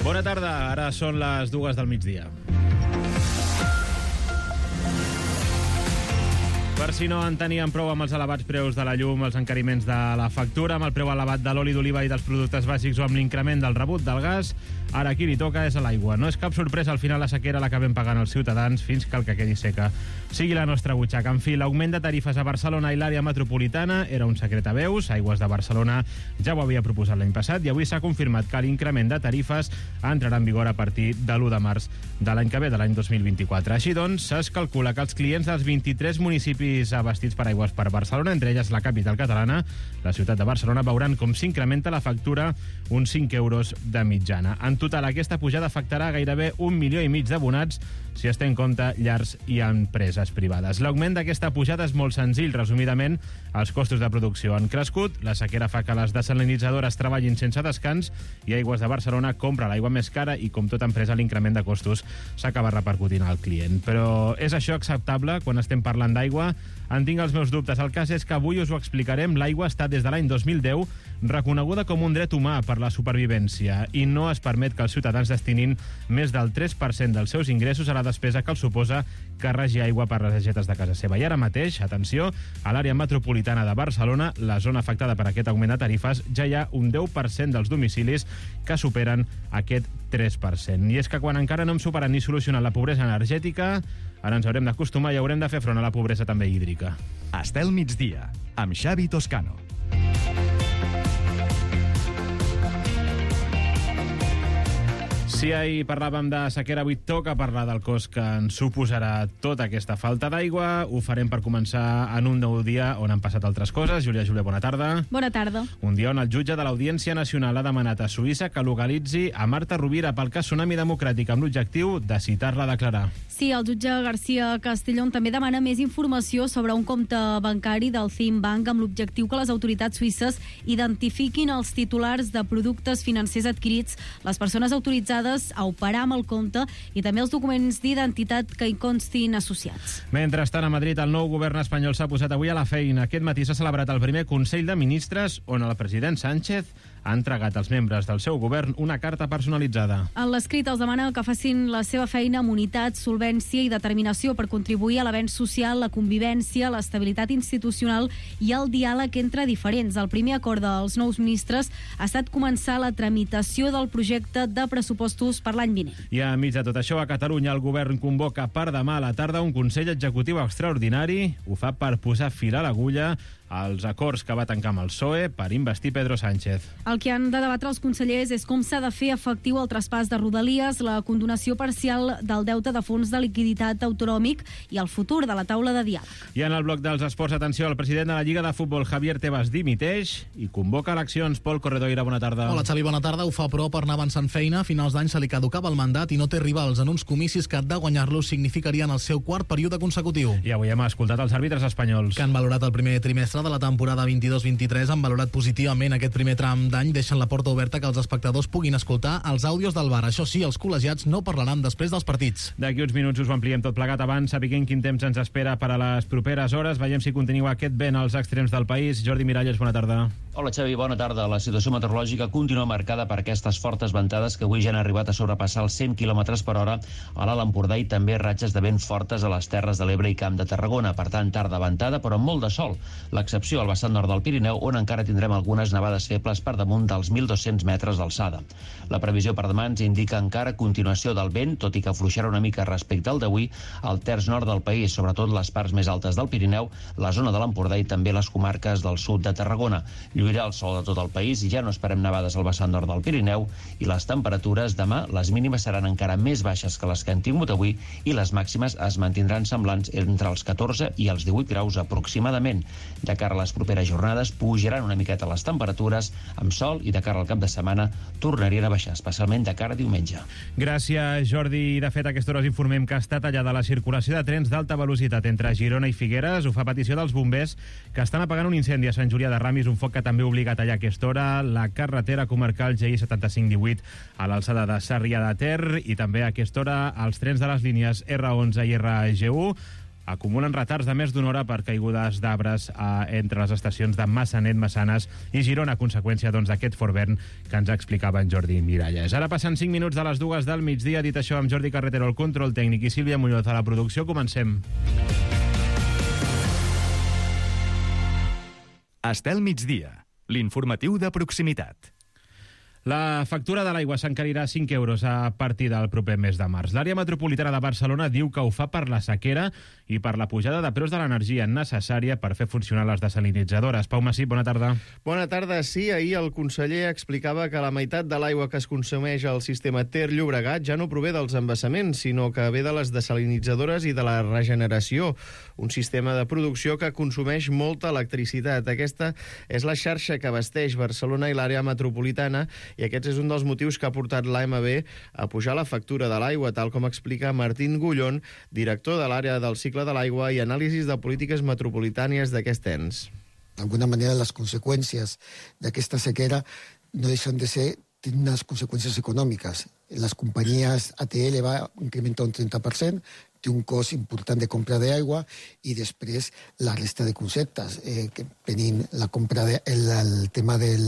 Bona tarda, ara són les 2 del migdia. Per si no en tenien prou amb els elevats preus de la llum, els encariments de la factura, amb el preu elevat de l'oli d'oliva i dels productes bàsics o amb l'increment del rebut del gas, ara qui li toca és a l'aigua. No és cap sorpresa, al final la sequera l'acabem pagant els ciutadans fins que el que quedi seca sigui la nostra butxaca. En fi, l'augment de tarifes a Barcelona i l'àrea metropolitana era un secret a veus. Aigües de Barcelona ja ho havia proposat l'any passat i avui s'ha confirmat que l'increment de tarifes entrarà en vigor a partir de l'1 de març de l'any que ve, de l'any 2024. Així doncs, es calcula que els clients dels 23 municipis abastits per Aigües per Barcelona, entre elles la capital catalana, la ciutat de Barcelona, veuran com s'incrementa la factura uns 5 euros de mitjana. En total, aquesta pujada afectarà gairebé 1,5 milió d'abonats, si es té en compte llars i empreses privades. L'augment d'aquesta pujada és molt senzill. Resumidament, els costos de producció han crescut, la sequera fa que les desalinitzadores treballin sense descans i Aigües de Barcelona compra l'aigua més cara i, com tota empresa, l'increment de costos s'acaba repercutint al client. Però és això acceptable quan estem parlant d'aigua? En tinc els meus dubtes. El cas és que avui us ho explicarem. L'aigua està des de l'any 2010 reconeguda com un dret humà per la supervivència i no es permet que els ciutadans destinin més del 3% dels seus ingressos a la despesa que els suposa carregar aigua per les aixetes de casa seva. I ara mateix, atenció, a l'àrea metropolitana de Barcelona, la zona afectada per aquest augment de tarifes, ja hi ha un 10% dels domicilis que superen aquest 3%. I és que quan encara no hem superat ni solucionat la pobresa energètica, ara ens haurem d'acostumar i haurem de fer front a la pobresa també hídrica. Estel migdia, amb Xavi Toscano. Si ahir parlàvem de sequera, avui toca parlar del cost que ens suposarà tota aquesta falta d'aigua. Ho farem per començar en un nou dia on han passat altres coses. Júlia, bona tarda. Bona tarda. Un dia on el jutge de l'Audiència Nacional ha demanat a Suïssa que localitzi a Marta Rovira pel cas Tsunami Democràtic amb l'objectiu de citar-la a declarar. Sí, el jutge García Castellón també demana més informació sobre un compte bancari del Thiem Bank amb l'objectiu que les autoritats suïsses identifiquin els titulars de productes financers adquirits, les persones autoritzades a operar amb el compte i també els documents d'identitat que hi constin associats. Mentrestant, a Madrid, el nou govern espanyol s'ha posat avui a la feina. Aquest matí s'ha celebrat el primer Consell de Ministres on el president Sánchez ha entregat als membres del seu govern una carta personalitzada. En l'escrit els demana que facin la seva feina amb unitat, solvència i determinació per contribuir a l'avenç social, la convivència, l'estabilitat institucional i el diàleg entre diferents. El primer acord dels nous ministres ha estat començar la tramitació del projecte de pressupostos per l'any vinent. I enmig de tot això, a Catalunya el govern convoca per demà a la tarda un Consell Executiu extraordinari. Ho fa per posar fil a l'agulla als acords que va tancar amb el PSOE per investir Pedro Sánchez. El que han de debatre els consellers és com s'ha de fer efectiu el traspàs de Rodalies, la condonació parcial del deute de fons de liquiditat autonòmic i el futur de la taula de diàleg. I en el bloc dels esports, atenció, el president de la Lliga de Futbol, Javier Tebas, dimiteix i convoca eleccions. Pol Corredoira, bona tarda. Hola, Xavi, bona tarda. Ho fa, però, per anar avançant feina. A finals d'any se li caducava el mandat i no té rivals en uns comicis que, de guanyar-los, significarien el seu quart període consecutiu. I avui hem escoltat els àrbitres espanyols, que han valorat el primer trimestre de la temporada 22-23, han valorat positivament aquest primer tram d'any, deixen la porta oberta que els espectadors puguin escoltar els àudios del VAR. Això sí, els col·legiats no parlaran després dels partits. D'aquí uns minuts us ho ampliem tot plegat. Abans, sapiguem quin temps ens espera per a les properes hores. Veiem si continua aquest vent als extrems del país. Jordi Miralles, bona tarda. Hola, Xavi, bona tarda. La situació meteorològica continua marcada per aquestes fortes ventades que avui ja han arribat a sobrepassar els 100 km per hora a l'Alt Empordà i també ratxes de vent fortes a les Terres de l'Ebre i Camp de Tarragona. Per tant, tarda ventada, però amb molt de sol. L'excepció al vessant nord del Pirineu, on encara tindrem algunes nevades febles per damunt dels 1.200 metres d'alçada. La previsió per demà ens indica encara continuació del vent, tot i que afluixarà una mica respecte al d'avui al terç nord del país, sobretot les parts més altes del Pirineu, la zona de l'Empordà i també les comarques del sud de Tarragona. Lluirà el sol de tot el país i ja no esperem nevades al vessant nord del Pirineu, i les temperatures demà, les mínimes seran encara més baixes que les que han tingut avui i les màximes es mantindran semblants entre els 14 i els 18 graus aproximadament. De cara a les properes jornades pujaran una miqueta les temperatures amb sol i de cara al cap de setmana tornarien a baixar, especialment de cara a diumenge. Gràcies, Jordi. De fet, a aquesta hora us informem que està tallada la circulació de trens d'alta velocitat entre Girona i Figueres. Ho fa a petició dels bombers que estan apagant un incendi a Sant Julià de Ramis, un foc que també obliga a tallar a aquesta hora la carretera comarcal GI 7518 a l'alçada de Sarrià de Ter i també a aquesta hora els trens de les línies R11 i RG1. acumulen retards de més d'una hora per caigudes d'arbres entre les estacions de Massanet, Massanes i Girona, a conseqüència d'aquest fort vent que ens explicava en Jordi Miralles. Ara passen 5 minuts de les 2 del migdia. Dit això, amb Jordi Carretero al control tècnic i Sílvia Muñoz a la producció, comencem. Estel migdia, l'informatiu de proximitat. La factura de l'aigua s'encarirà 5 euros a partir del proper mes de març. L'àrea metropolitana de Barcelona diu que ho fa per la sequera i per la pujada de preus de l'energia necessària per fer funcionar les desalinitzadores. Pau Massip, bona tarda. Bona tarda. Sí, ahir el conseller explicava que la meitat de l'aigua que es consumeix al sistema Ter Llobregat ja no prové dels embassaments, sinó que ve de les desalinitzadores i de la regeneració, un sistema de producció que consumeix molta electricitat. Aquesta és la xarxa que abasteix Barcelona i l'àrea metropolitana, i aquest és un dels motius que ha portat l'AMB a pujar la factura de l'aigua, tal com explica Martín Gullón, director de l'àrea del cicle de l'aigua i anàlisis de polítiques metropolitànies d'aquest ens. D'alguna manera, les conseqüències d'aquesta sequera no deixen de ser tenen unes conseqüències econòmiques. Les companyies ATL va incrementar un 30%, té un cost important de compra d'aigua i després la resta de conceptes, que tenim la compra el tema de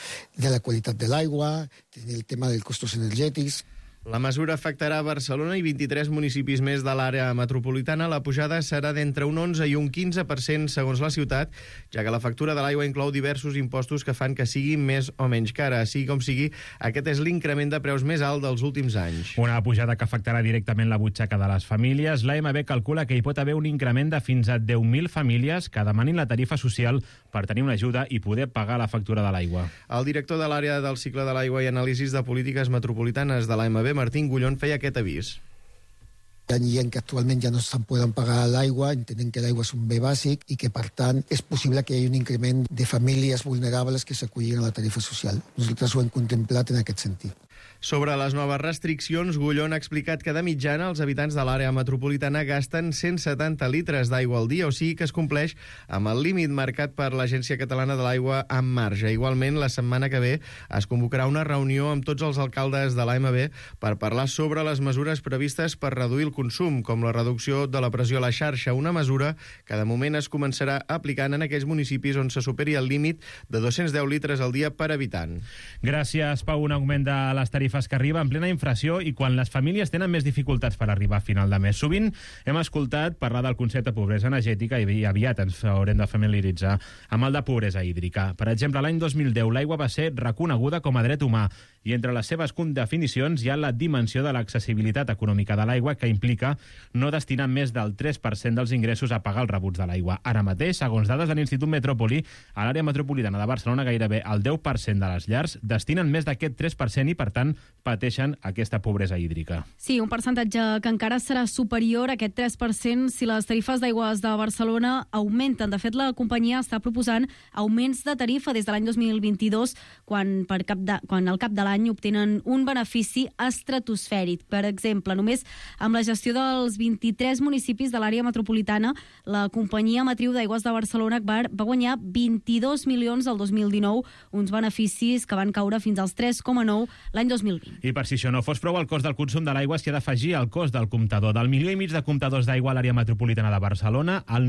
la qualitat de l'aigua, el tema dels costos energètics. La mesura afectarà Barcelona i 23 municipis més de l'àrea metropolitana. La pujada serà d'entre un 11 i un 15% segons la ciutat, ja que la factura de l'aigua inclou diversos impostos que fan que sigui més o menys cara. Sigui com sigui, aquest és l'increment de preus més alt dels últims anys. Una pujada que afectarà directament la butxaca de les famílies. L'AMB calcula que hi pot haver un increment de fins a 10.000 famílies que demanin la tarifa social per tenir una ajuda i poder pagar la factura de l'aigua. El director de l'àrea del cicle de l'aigua i anàlisis de polítiques metropolitanes de l'AMB, Martín Gullón, feia aquest avís. Hi ha gent que actualment ja no se'n poden pagar l'aigua, entenent que l'aigua és un bé bàsic i que, per tant, és possible que hi hagi un increment de famílies vulnerables que s'acullin a la tarifa social. Nosaltres ho hem contemplat en aquest sentit. Sobre les noves restriccions, Gullón ha explicat que de mitjana els habitants de l'àrea metropolitana gasten 170 litres d'aigua al dia, o sigui que es compleix amb el límit marcat per l'Agència Catalana de l'Aigua en marge. Igualment, la setmana que ve es convocarà una reunió amb tots els alcaldes de l'AMB per parlar sobre les mesures previstes per reduir el consum, com la reducció de la pressió a la xarxa, una mesura que de moment es començarà aplicant en aquells municipis on se superi el límit de 210 litres al dia per habitant. Gràcies, Pau. Un augment de les tarifes que arriba en plena inflació i quan les famílies tenen més dificultats per arribar a final de mes. Sovint hem escoltat parlar del concepte de pobresa energètica i aviat ens haurem de familiaritzar amb el de pobresa hídrica. Per exemple, l'any 2010 l'aigua va ser reconeguda com a dret humà i entre les seves definicions hi ha la dimensió de l'accessibilitat econòmica de l'aigua, que implica no destinar més del 3% dels ingressos a pagar els rebuts de l'aigua. Ara mateix, segons dades de l'Institut Metròpoli, a l'àrea metropolitana de Barcelona gairebé el 10% de les llars destinen més d'aquest 3% i, per tant, pateixen aquesta pobresa hídrica. Sí, un percentatge que encara serà superior a aquest 3% si les tarifes d'aigües de Barcelona augmenten. De fet, la companyia està proposant augments de tarifa des de l'any 2022, quan al cap de l'any obtenen un benefici estratosfèric. Per exemple, només amb la gestió dels 23 municipis de l'àrea metropolitana, la companyia matriu d'aigües de Barcelona va guanyar 22 milions el 2019, uns beneficis que van caure fins als 3,9 l'any 2020. I per si això no fos prou, el cost del consum de l'aigua s'hi ha d'afegir al cost del comptador. Del 1,5 milió de comptadors d'aigua a l'àrea metropolitana de Barcelona, el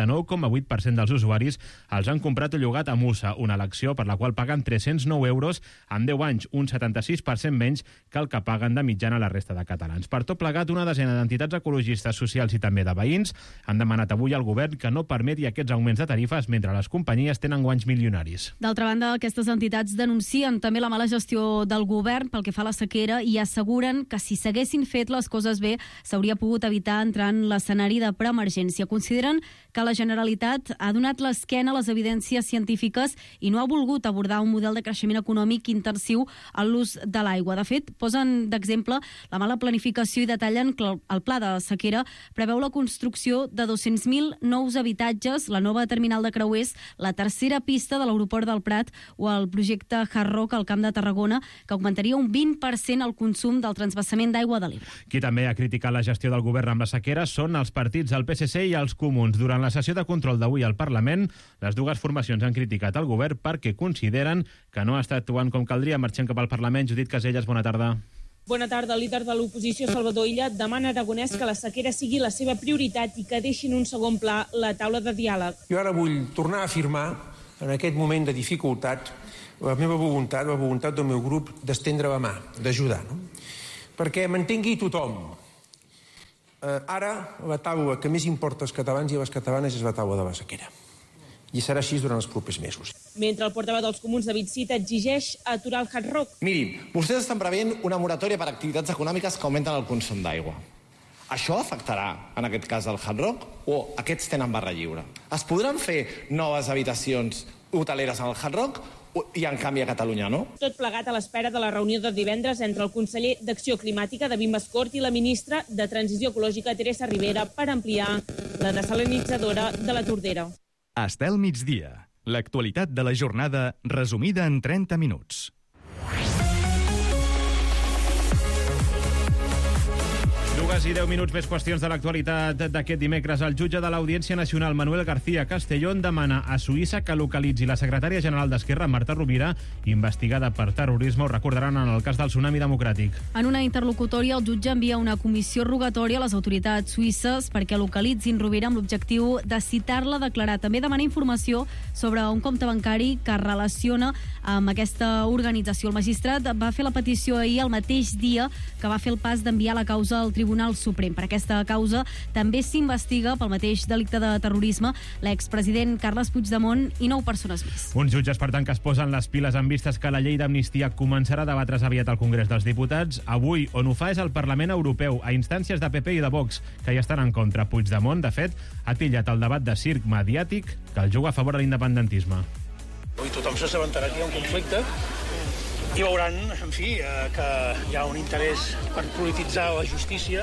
99,8% dels usuaris els han comprat o llogat a Musa, una elecció per la qual paguen 309 euros en 10 anys, un 76% menys que el que paguen de mitjana la resta de catalans. Per tot plegat, una desena d'entitats ecologistes, socials i també de veïns han demanat avui al govern que no permeti aquests augments de tarifes mentre les companyies tenen guanys milionaris. D'altra banda, aquestes entitats denuncien també la mala gestió del govern pel que fa a la sequera i asseguren que si s'haguessin fet les coses bé s'hauria pogut evitar entrar en l'escenari de preemergència. Consideren que la Generalitat ha donat l'esquena a les evidències científiques i no ha volgut abordar un model de creixement econòmic intensiu en l'ús de l'aigua. De fet, posen d'exemple la mala planificació i detallen que el pla de sequera preveu la construcció de 200.000 nous habitatges, la nova terminal de creuers, la tercera pista de l'aeroport del Prat o el projecte Hard Rock al Camp de Tarragona, que augmentaria un 20% el consum del transvasament d'aigua de l'Ebre. Qui també ha criticat la gestió del govern amb la sequera són els partits del PSC i els Comuns. Durant la sessió de control d'avui al Parlament, les dues formacions han criticat el govern perquè consideren que no està actuant com caldria. Marxem cap al Parlament. Judit Caselles, bona tarda. Bona tarda. El líder de l'oposició, Salvador Illa, demana a Aragonès que la sequera sigui la seva prioritat i que deixin un segon pla la taula de diàleg. Jo ara vull tornar a afirmar, en aquest moment de dificultat, la meva voluntat, la voluntat del meu grup d'estendre la mà, d'ajudar, no? Perquè m'entengui tothom. Ara la taula que més importa als catalans i a les catalanes és la taula de la sequera. I serà així durant els propers mesos. Mentre el portaveu dels comuns, David Cid, exigeix aturar el Hard Rock. Mirin, vostès estan preveient una moratòria per activitats econòmiques que augmenten el consum d'aigua. Això afectarà, en aquest cas, el Hard Rock o aquests tenen barra lliure? Es podran fer noves habitacions hoteleres al Hard Rock i, en canvi, a Catalunya no? Tot plegat a l'espera de la reunió de divendres entre el conseller d'Acció Climàtica, David Mascort, i la ministra de Transició Ecològica, Teresa Ribera, per ampliar la desalinitzadora de la Tordera. Estel migdia. L'actualitat de la jornada resumida en 30 minuts. I 10 minuts més qüestions de l'actualitat d'aquest dimecres. El jutge de l'Audiència Nacional, Manuel García Castellón, demana a Suïssa que localitzi la secretària general d'Esquerra, Marta Rovira, investigada per terrorisme, ho recordaran, en el cas del Tsunami Democràtic. En una interlocutòria, el jutge envia una comissió rogatòria a les autoritats suïsses perquè localitzin Rovira amb l'objectiu de citar-la a declarar. També demana informació sobre un compte bancari que es relaciona amb aquesta organització. El magistrat va fer la petició ahir, el mateix dia que va fer el pas d'enviar la causa al Tribunal Suprem. Per aquesta causa també s'investiga pel mateix delicte de terrorisme l'expresident Carles Puigdemont i 9 persones més. Uns jutges, per tant, que es posen les piles en vistes que la llei d'amnistia començarà a debatre's aviat al Congrés dels Diputats. Avui, on ho fa és el Parlament Europeu, a instàncies de PP i de Vox, que ja estan en contra. Puigdemont, de fet, ha tillat el debat de circ mediàtic que el juga a favor de l'independentisme. Avui tothom s'assabentarà que hi ha un conflicte i veuran, en fi, que hi ha un interès per polititzar la justícia,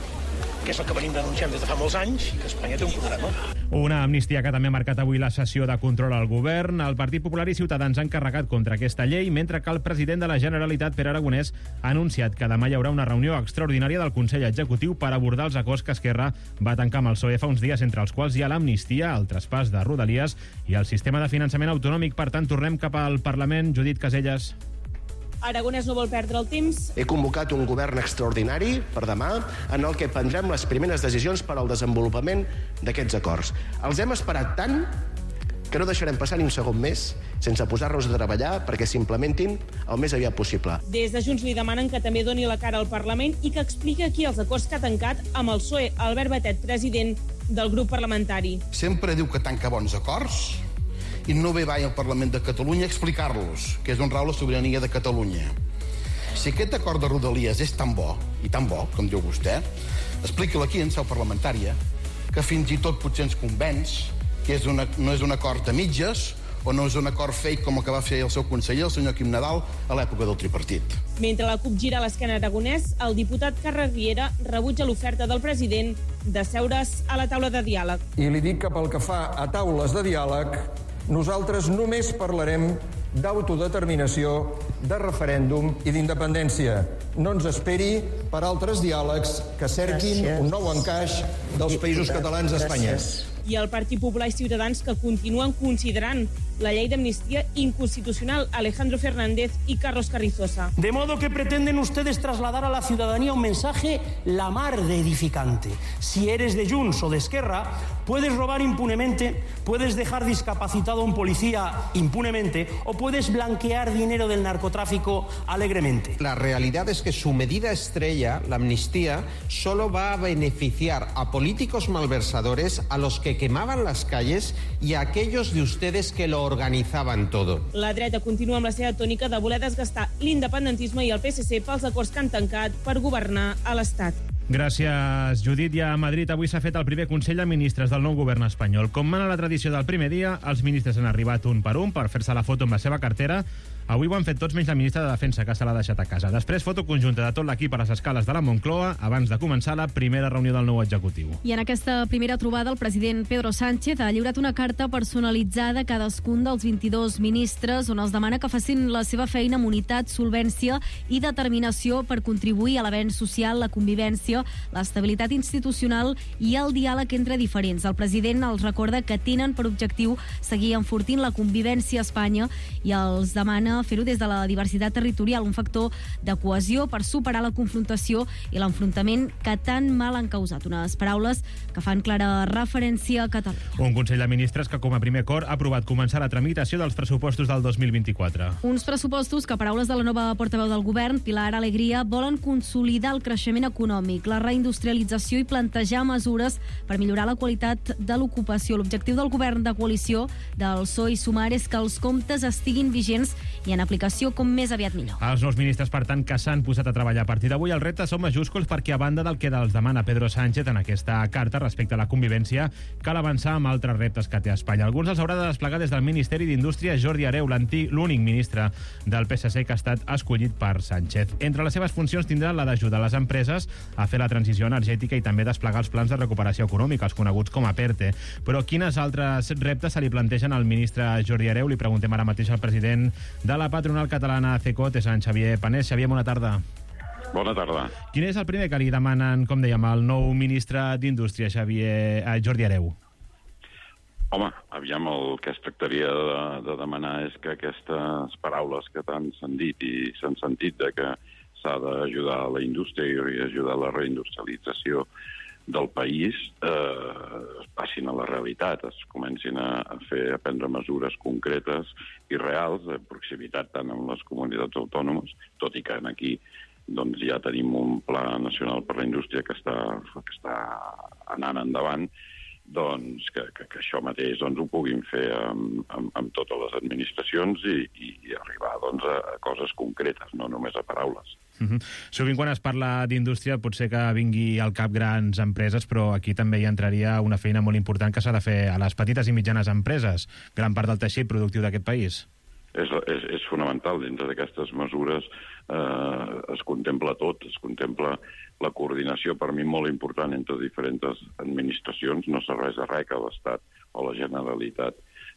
que és el que venim denunciant des de fa molts anys, i que Espanya té un problema. Una amnistia que també ha marcat avui la sessió de control al govern. El Partit Popular i Ciutadans han carregat contra aquesta llei, mentre que el president de la Generalitat, Pere Aragonès, ha anunciat que demà hi haurà una reunió extraordinària del Consell Executiu per abordar els acords que Esquerra va tancar amb el PSOE fa uns dies, entre els quals hi ha l'amnistia, el traspàs de Rodalies i el sistema de finançament autonòmic. Per tant, tornem cap al Parlament. Judit Caselles. Aragonès no vol perdre el temps. He convocat un govern extraordinari per demà en el que prendrem les primeres decisions per al desenvolupament d'aquests acords. Els hem esperat tant que no deixarem passar ni un segon més sense posar-nos a treballar perquè s'implementin el més aviat possible. Des de Junts li demanen que també doni la cara al Parlament i que expliqui aquí els acords que ha tancat amb el PSOE. Albert Batet, president del grup parlamentari. Sempre diu que tanca bons acords i no ve mai al Parlament de Catalunya a explicar-los, que és on rau la sobirania de Catalunya. Si aquest acord de Rodalies és tan bo, i tan bo, com diu vostè, expliqui-lo aquí en seu parlamentària, que fins i tot potser ens convenç que no és un acord de mitges o no és un acord fake com el que va fer el seu conseller, el senyor Quim Nadal, a l'època del tripartit. Mentre la CUP gira l'esquena a Aragonès, el diputat Carles Riera rebutja l'oferta del president de seure's a la taula de diàleg. I li dic que pel que fa a taules de diàleg, nosaltres només parlarem d'autodeterminació, de referèndum i d'independència. No ens esperi per altres diàlegs que cerquin un nou encaix dels països catalans d'Espanya. I el Partit Popular i Ciutadans, que continuen considerant la llei d'amnistia inconstitucional, Alejandro Fernández y Carlos Carrizosa. De modo que pretenden ustedes trasladar a la ciudadanía un mensaje la mar de edificante. Si eres de Junts o de Esquerra, puedes robar impunemente, puedes dejar discapacitado a un policía impunemente o puedes blanquear dinero del narcotráfico alegremente. La realidad es que su medida estrella, la amnistía, solo va a beneficiar a políticos malversadores, a los que quemaban las calles y a aquellos de ustedes que lo organizaban todo. La dreta continua amb la seva tònica de voler desgastar l'independentisme i el PSC pels acords que han tancat per governar a l'Estat. Gràcies, Judit. I a Madrid avui s'ha fet el primer Consell de Ministres del nou govern espanyol. Com mana la tradició del primer dia, els ministres han arribat un per un per fer-se la foto amb la seva cartera. Avui ho han fet tots menys la ministra de Defensa, que se l'ha deixat a casa. Després, foto conjunta de tot l'equip a les escales de la Moncloa abans de començar la primera reunió del nou executiu. I en aquesta primera trobada, el president Pedro Sánchez ha lliurat una carta personalitzada a cadascun dels 22 ministres on els demana que facin la seva feina amb unitat, solvència i determinació per contribuir a l'avenç social, la convivència, l'estabilitat institucional i el diàleg entre diferents. El president els recorda que tenen per objectiu seguir enfortint la convivència a Espanya i els demana catalana, fer-ho des de la diversitat territorial, un factor de cohesió per superar la confrontació i l'enfrontament que tan mal han causat. Unes paraules que fan clara referència a Catalunya. Un Consell de Ministres que, com a primer acord, ha aprovat començar la tramitació dels pressupostos del 2024. Uns pressupostos que, paraules de la nova portaveu del govern, Pilar Alegría, volen consolidar el creixement econòmic, la reindustrialització i plantejar mesures per millorar la qualitat de l'ocupació. L'objectiu del govern de coalició del PSOE i Sumar és que els comptes estiguin vigents i en aplicació com més aviat millor. Els nous ministres, per tant, que s'han posat a treballar a partir d'avui, els reptes són majúsculs perquè, a banda del que els demana Pedro Sánchez en aquesta carta respecte a la convivència, cal avançar amb altres reptes que té Espanya. Alguns els haurà de desplegar des del Ministeri d'Indústria Jordi Hereu, l'únic ministre del PSC que ha estat escollit per Sánchez. Entre les seves funcions tindrà la d'ajudar les empreses a fer la transició energètica i també desplegar els plans de recuperació econòmica, els coneguts com a PERTE. Però quines altres reptes se li plantegen al ministre Jordi Hereu? Li preguntem ara mateix al president de la patronal catalana CECOT, és en Xavier Panés. Xavier, bona tarda. Bona tarda. Quin és el primer que li demanen, com dèiem, al nou ministre d'Indústria, Jordi Hereu? Home, aviam, el que es tractaria de demanar és que aquestes paraules que tant s'han dit i s'han sentit de que s'ha d'ajudar a la indústria i ajudar a la reindustrialització del país es passin a la realitat, es comencin a prendre mesures concretes i reals, de proximitat tant amb les comunitats autònomes, tot i que aquí doncs, ja tenim un pla nacional per la indústria que està anant endavant, doncs, que això mateix doncs, ho puguin fer amb totes les administracions i arribar doncs, a coses concretes, no només a paraules. Sovint quan es parla d'indústria pot ser que vingui al cap grans empreses, però aquí també hi entraria una feina molt important que s'ha de fer a les petites i mitjanes empreses, gran part del teixit productiu d'aquest país. És fonamental. Dintre d'aquestes mesures es contempla tot, es contempla la coordinació, per mi molt important, entre diferents administracions. No serveix de res que l'Estat o la Generalitat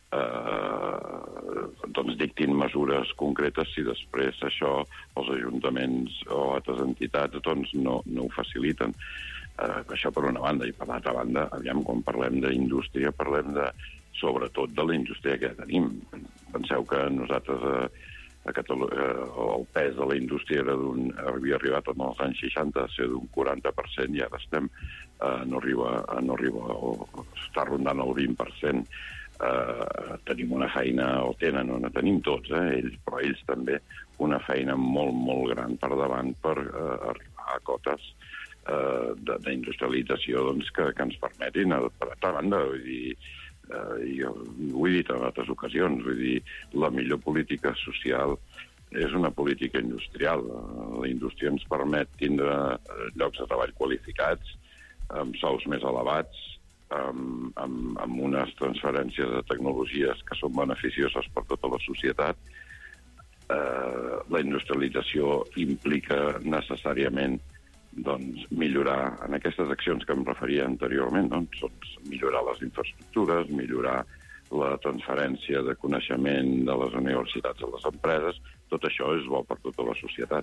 doncs dictin mesures concretes si després això els ajuntaments o altres entitats doncs no ho faciliten. Això per una banda, i per l'altra banda, aviam, quan parlem d'indústria, parlem sobretot de la indústria que tenim. Penseu que nosaltres a Catalunya el pes de la indústria havia arribat en els anys 60 a ser d'un 40% i ara no arriba està rondant el 20%. Tenim una feina, o tenen, no tenim tots, però ells també, una feina molt, molt gran per davant per arribar a cotes d'industrialització que ens permetin, per altra banda, vull dir, jo ho he dit en altres ocasions, vull dir, la millor política social és una política industrial. La indústria ens permet tindre llocs de treball qualificats, amb sous més elevats, amb unes transferències de tecnologies que són beneficioses per tota la societat. La industrialització implica necessàriament millorar en aquestes accions que em referia anteriorment, millorar les infraestructures, millorar la transferència de coneixement de les universitats a les empreses. Tot això és bo per tota la societat.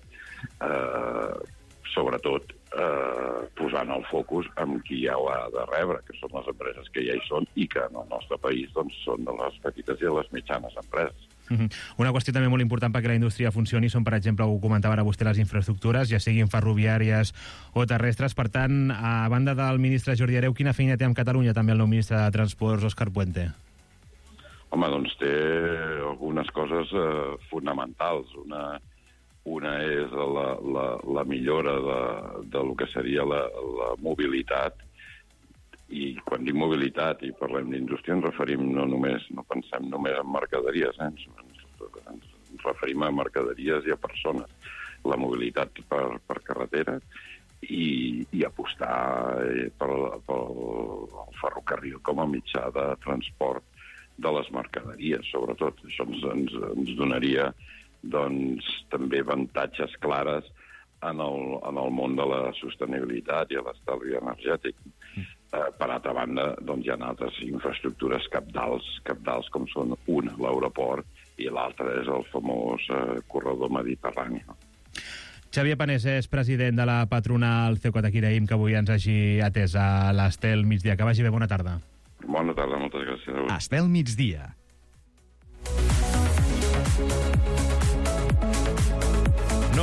Sobretot posant el focus en qui ja ho ha de rebre, que són les empreses que ja hi són i que en el nostre país són de les petites i de les mitjanes empreses. Una qüestió també molt important perquè la indústria funcioni són, per exemple, ho comentava ara vostè, les infraestructures, ja siguin ferroviàries o terrestres. Per tant, a banda del ministre Jordi Hereu, quina feina té amb Catalunya també el nou ministre de Transports, Òscar Puente? Home, doncs té algunes coses fonamentals. Una és la millora del que seria la mobilitat. I quan dic mobilitat i parlem d'indústria ens referim no pensem només en mercaderies, ens referim a mercaderies i a persones. La mobilitat per carretera i apostar pel ferrocarril com a mitjà de transport de les mercaderies, sobretot. Això ens donaria també avantatges clares en el món de la sostenibilitat i l'estalvi energètic. Per altra banda, hi ha altres infraestructures cabdals com són una, l'aeroport, i l'altra és el famós corredor mediterrani. Xavier Panés és president de la patronal CECOT. Aquí agraïm que avui ens hagi atès a l'Estel Migdia. Que vagi bé, bona tarda. Bona tarda, moltes gràcies. Estel Migdia.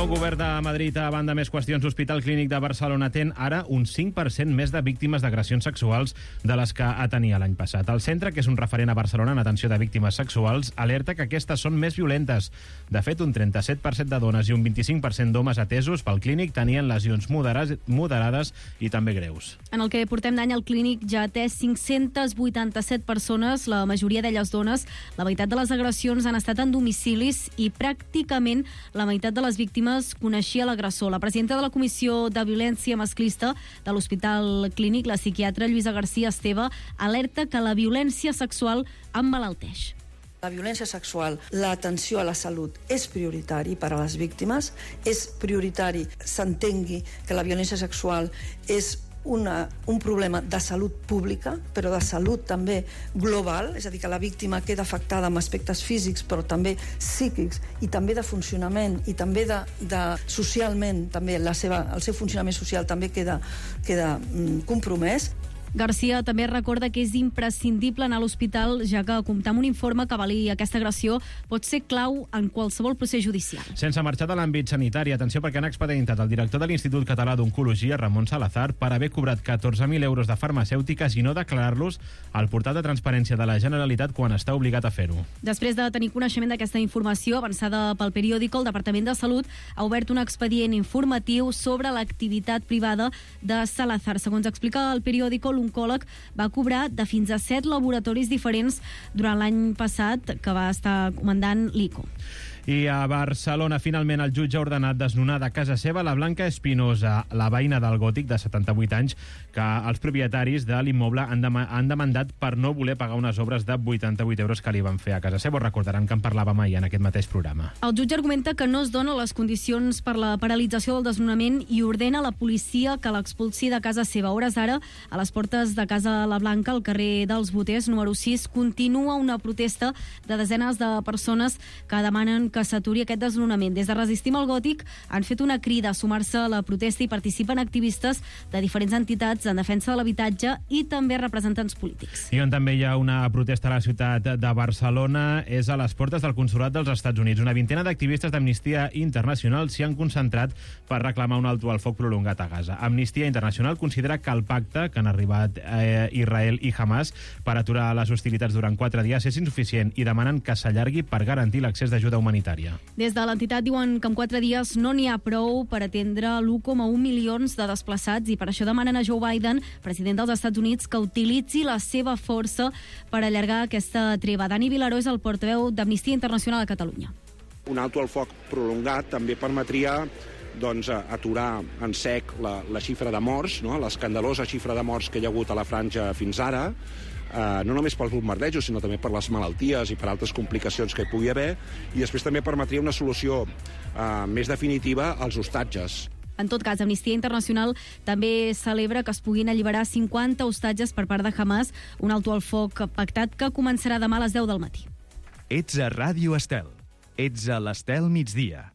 El nou govern de Madrid, a banda més qüestions, l'Hospital Clínic de Barcelona atén ara un 5% més de víctimes d'agressions sexuals de les que atenia l'any passat. El centre, que és un referent a Barcelona en atenció de víctimes sexuals, alerta que aquestes són més violentes. De fet, un 37% de dones i un 25% d'homes atesos pel Clínic tenien lesions moderades i també greus. En el que portem d'any, el Clínic ja ha atès 587 persones, la majoria d'elles dones. La meitat de les agressions han estat en domicilis i pràcticament la meitat de les víctimes coneixia l'agressor. La presidenta de la Comissió de Violència Masclista de l'Hospital Clínic, la psiquiatra Lluïsa García Esteve, alerta que la violència sexual emmalalteix. La violència sexual, l'atenció a la salut és prioritari per a les víctimes, és prioritari s'entengui que la violència sexual és un problema de salut pública, però de salut també global, és a dir, que la víctima queda afectada amb aspectes físics, però també psíquics, i també de funcionament, i també de socialment, també el seu funcionament social també queda compromès. García també recorda que és imprescindible anar a l'hospital, ja que comptar amb un informe que avali aquesta agressió pot ser clau en qualsevol procés judicial. Sense marxar de l'àmbit sanitari, atenció perquè han expedientat el director de l'Institut Català d'Oncologia, Ramon Salazar, per haver cobrat 14.000 euros de farmacèutiques i no declarar-los al portal de transparència de la Generalitat quan està obligat a fer-ho. Després de tenir coneixement d'aquesta informació avançada pel periòdico, el Departament de Salut ha obert un expedient informatiu sobre l'activitat privada de Salazar. Segons explica el periòdico, l'oncòleg va cobrar de fins a 7 laboratoris diferents durant l'any passat que va estar comandant l'ICO. I a Barcelona, finalment, el jutge ha ordenat desnonar de casa seva la Blanca Espinosa, la veïna del Gòtic de 78 anys, que els propietaris de l'immoble han demandat per no voler pagar unes obres de 88 euros que li van fer a casa seva. Recordaran que en parlàvem ahir en aquest mateix programa. El jutge argumenta que no es donen les condicions per la paralització del desnonament i ordena a la policia que l'expulsi de casa seva. A hores d'ara, a les portes de Casa La Blanca, al carrer dels Boters, número 6, continua una protesta de desenes de persones que demanen que s'aturi aquest desnonament. Des de Resistim al Gòtic han fet una crida a sumar-se a la protesta i participen activistes de diferents entitats en defensa de l'habitatge i també representants polítics. I on també hi ha una protesta a la ciutat de Barcelona és a les portes del Consolat dels Estats Units. Una vintena d'activistes d'Amnistia Internacional s'hi han concentrat per reclamar un alto al foc prolongat a Gaza. Amnistia Internacional considera que el pacte que han arribat Israel i Hamas per aturar les hostilitats durant 4 dies és insuficient i demanen que s'allargui per garantir l'accés d'ajuda humanitària. Des de l'entitat diuen que en 4 dies no n'hi ha prou per atendre l'1,1 milions de desplaçats i per això demanen a Joe Biden, president dels Estats Units, que utilitzi la seva força per allargar aquesta treva. Dani Vilaró és el portaveu d'Amnistia Internacional a Catalunya. Un alto al foc prolongat també permetria aturar en sec la xifra de morts, no? L'escandalosa xifra de morts que hi ha hagut a la franja fins ara, no només pels bombardejos, sinó també per les malalties i per altres complicacions que hi pugui haver, i després també permetria una solució més definitiva als hostatges. En tot cas, Amnistia Internacional també celebra que es puguin alliberar 50 hostatges per part de Hamas, un alto al foc pactat que començarà demà a les 10 del matí. Ets a Ràdio Estel. Ets a l'Estel migdia.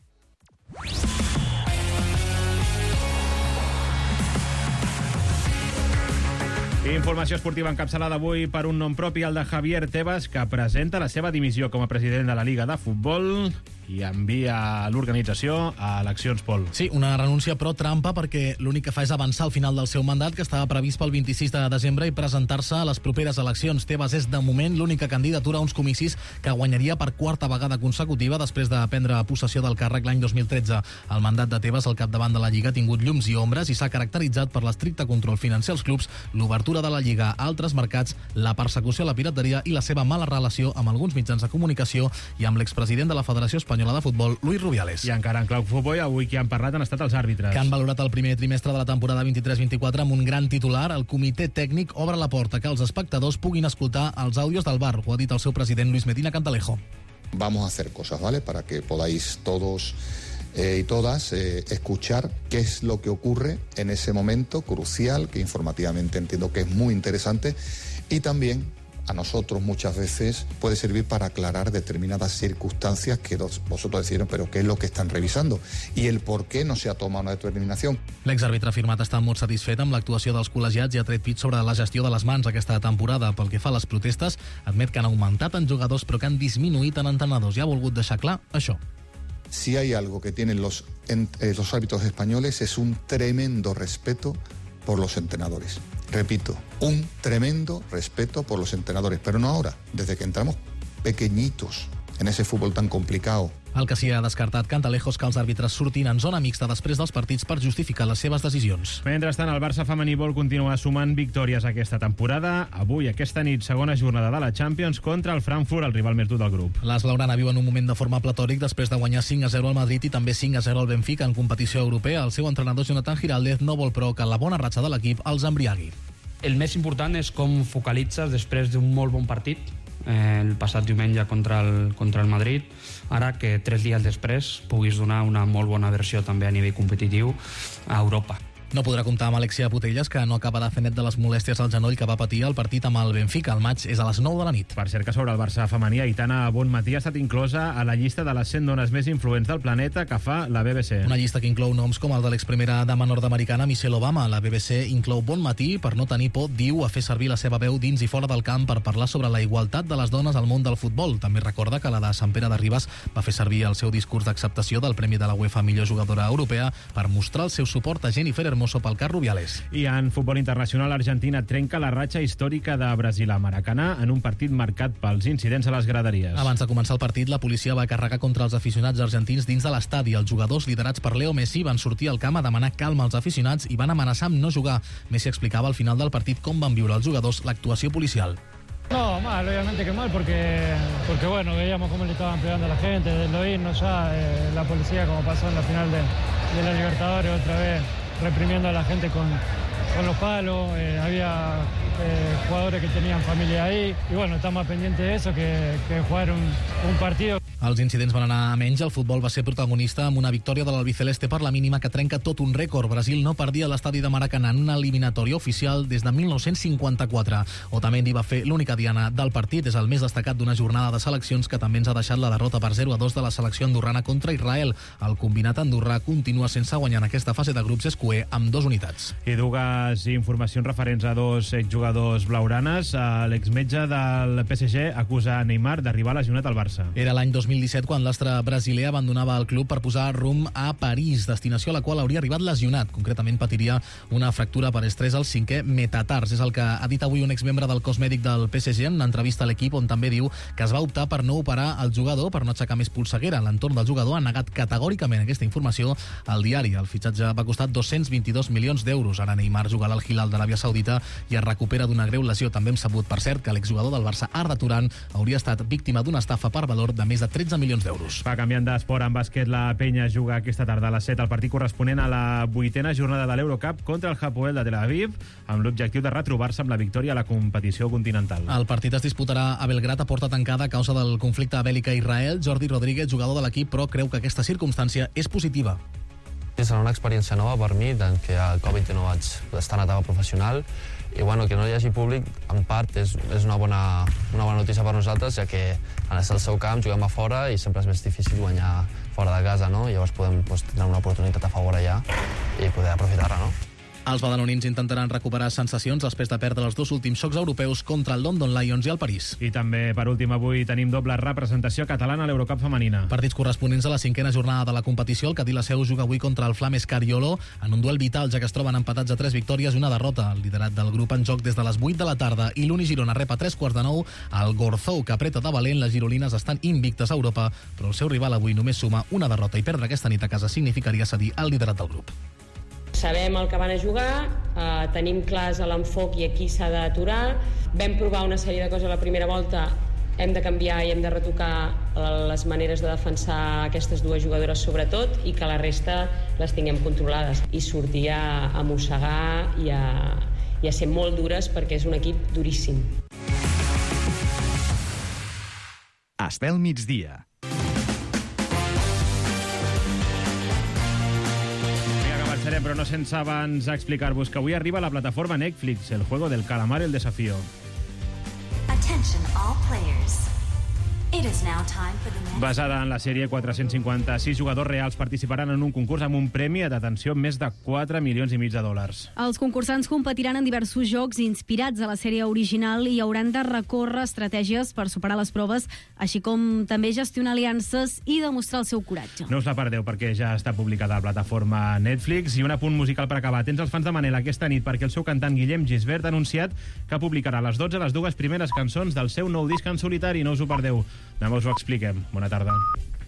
Informació esportiva encapçalada avui per un nom propi, el de Javier Tebas, que presenta la seva dimissió com a president de la Liga de Futbol i envia l'organització a eleccions, Pol. Sí, una renúncia però trampa, perquè l'únic que fa és avançar al final del seu mandat, que estava previst pel 26 de desembre, i presentar-se a les properes eleccions. Tebas és, de moment, l'única candidatura a uns comicis que guanyaria per 4ª vegada consecutiva després de prendre possessió del càrrec l'any 2013. El mandat de Tebas al capdavant de la Lliga ha tingut llums i ombres i s'ha caracteritzat per l'estricte control financer als clubs, l'obertura de la Lliga a altres mercats, la persecució a la pirateria i la seva mala relació amb alguns mitjans de comunicació i amb l'expresident de la Federació Espanyola de Futbol, Luis Rubiales. I encara en clau futbol, avui qui han parlat han estat els àrbitres. Que han valorat el primer trimestre de la temporada 23-24 amb un gran titular. El comitè tècnic obre la porta que els espectadors puguin escoltar els àudios del VAR. Ho ha dit el seu president, Luis Medina Cantalejo. Vamos a hacer cosas, ¿vale? Para que podáis todos y todas escuchar qué es lo que ocurre en ese momento crucial, que informativamente entiendo que es muy interesante, y también a nosotros muchas veces puede servir para aclarar determinadas circunstancias que vosotros decidieron, pero qué es lo que están revisando y el por qué no se ha tomado una determinación. L'exàrbitre ha afirmat estar molt satisfet amb l'actuació dels col·legiats i ha tret pit sobre la gestió de les mans aquesta temporada. Pel que fa a les protestes, admet que han augmentat en jugadors però que han disminuït en entrenadors i ha volgut deixar clar això. si hay algo que tienen los árbitros españoles es un tremendo respeto por los entrenadores. Repito, un tremendo respeto por los entrenadores, pero no ahora, desde que entramos pequeñitos en ese fútbol tan complicado. El que s'hi ha descartat Cantalejos que els àrbitres surtin en zona mixta després dels partits per justificar les seves decisions. Mentrestant, el Barça femení vol continuar sumant victòries aquesta temporada. Avui, aquesta nit, segona jornada de la Champions contra el Frankfurt, el rival més dur del grup. Les blaugrana viuen un moment de forma platòric després de guanyar 5-0 al Madrid i també 5-0 al Benfica en competició europea. El seu entrenador Jonathan Giraldez no vol, però, que la bona ratxa de l'equip els embriagui. El més important és com focalitzes després d'un molt bon partit, el passat diumenge contra el Madrid, ara que 3 dies després puguis donar una molt bona versió també a nivell competitiu a Europa. No podrà comptar amb Alexia Putellas, que no acaba de fer net de les molèsties al genoll que va patir al partit amb el Benfica. El maig és a les 9 de la nit. Per cert, que sobre el Barça femení, Aitana Bonmatí ha estat inclosa a la llista de les 100 dones més influents del planeta que fa la BBC. Una llista que inclou noms com el de l'exprimera dama nord-americana Michelle Obama. La BBC inclou Bonmatí per no tenir por, diu, a fer servir la seva veu dins i fora del camp per parlar sobre la igualtat de les dones al món del futbol. També recorda que la de Sant Pere de Ribes va fer servir el seu discurs d'acceptació del Premi de la UEFA Millor Jugadora Europea per mostrar el seu suport a Jennifer Hermoso pel cas Rubiales. I en futbol internacional, Argentina trenca la ratxa històrica de Brasil a Maracanà en un partit marcat pels incidents a les graderies. Abans de començar el partit, la policia va carregar contra els aficionats argentins dins de l'estadi. Els jugadors, liderats per Leo Messi, van sortir al camp a demanar calma als aficionats i van amenaçar amb no jugar. Messi explicava al final del partit com van viure els jugadors l'actuació policial. No, mal, obviamente que mal, porque bueno, veíamos cómo le estaban pegando a la gente, desde lo irnos ya, la policía, como pasó en la final de la Libertadores, otra vez reprimiendo a la gente con los palos, había jugadores que tenían familia ahí, y bueno, estamos pendientes de eso, que jugar un partido. Els incidents van anar a menys. El futbol va ser protagonista amb una victòria de l'albiceleste per la mínima que trenca tot un rècord. Brasil no perdia l'estadi de Maracanà en una eliminatòria oficial des de 1954. Otamendi va fer l'única diana del partit. És el més destacat d'una jornada de seleccions que també ens ha deixat la derrota per 0-2 de la selecció andorrana contra Israel. El combinat andorrà continua sense guanyar en aquesta fase de grups escuer amb 2 unitats. I dues informacions referents a 2 exjugadors blaugranes. L'exmetge del PSG acusa Neymar d'arribar lesionat al Barça. Era l'any 2017 quan l'astre brasiler abandonava el club per posar rumb a París, destinació a la qual hauria arribat lesionat. Concretament patiria una fractura per estrès al 5è metatars. És el que ha dit avui un exmembre del cos mèdic del PSG en una entrevista a l'equip, on també diu que es va optar per no operar el jugador per no aixecar més polseguera. L'entorn del jugador ha negat categòricament aquesta informació al diari. El fitxatge va costar 222 milions d'euros. Ara Neymar jugarà al Hilal d'Aràbia Saudita i es recupera d'una greu lesió. També hem sabut, per cert, que l'exjugador del Barça, Arda Turan, hauria estat víctima d'una estafa per valor de més de 13 milions d'euros. Va, canviant d'esport, en bàsquet, la Penya juga aquesta tarda a les 7 el partit corresponent a la 8a jornada de l'Eurocup contra el Hapoel de Tel Aviv, amb l'objectiu de retrobar-se amb la victòria a la competició continental. El partit es disputarà a Belgrat a porta tancada a causa del conflicte bèl·lic a Israel. Jordi Rodríguez, jugador de l'equip, però creu que aquesta circumstància és positiva. Serà una experiència nova per mi, tant que al Covid no vaig estar en etapa professional, i bueno, que no hi hagi públic, en part, és una bona notícia per nosaltres, ja que en el seu camp juguem a fora i sempre és més difícil guanyar fora de casa, no? Llavors podem tenir una oportunitat a favor allà i poder aprofitar-la, no? Els badalonins intentaran recuperar sensacions després de perdre els 2 últims jocs europeus contra el London Lions i el París. I també, per últim, avui tenim doble representació catalana a l'Eurocup femenina. Partits corresponents a la 5a jornada de la competició. El Cadí la Seu juga avui contra el Flames Cariolo en un duel vital, ja que es troben empatats a 3 victòries i una derrota. El liderat del grup en joc des de les 8 de la tarda i l'Uni Girona rep a 3:15 el Gorzou, que apreta de valent. Les girolines estan invictes a Europa, però el seu rival avui només suma una derrota i perdre aquesta nit a casa significaria cedir al liderat del grup. Sabem el que van a jugar, tenim clars l'enfoc i aquí s'ha d'aturar. Vam provar una sèrie de coses a la primera volta, hem de canviar i hem de retocar les maneres de defensar aquestes 2 jugadores sobretot i que la resta les tinguem controlades. I sortir a mossegar i a ser molt dures perquè és un equip duríssim. Estel migdia. Però no sense abans explicar-vos que avui arriba a la plataforma Netflix el juego del calamar, el desafío. Attention all players. Basada en la sèrie, 456 jugadors reals participaran en un concurs amb un premi de detenció més de 4,5 milions de dòlars. Els concursants competiran en diversos jocs inspirats a la sèrie original i hauran de recórrer estratègies per superar les proves, així com també gestionar aliances i demostrar el seu coratge. No us la perdeu perquè ja està publicada a la plataforma Netflix. I un apunt musical per acabar. Tens els fans de Manel aquesta nit perquè el seu cantant Guillem Gisbert ha anunciat que publicarà a les 12 les dues primeres cançons del seu nou disc en solitari. No us ho perdeu. Demà us ho expliquem. Bona tarda.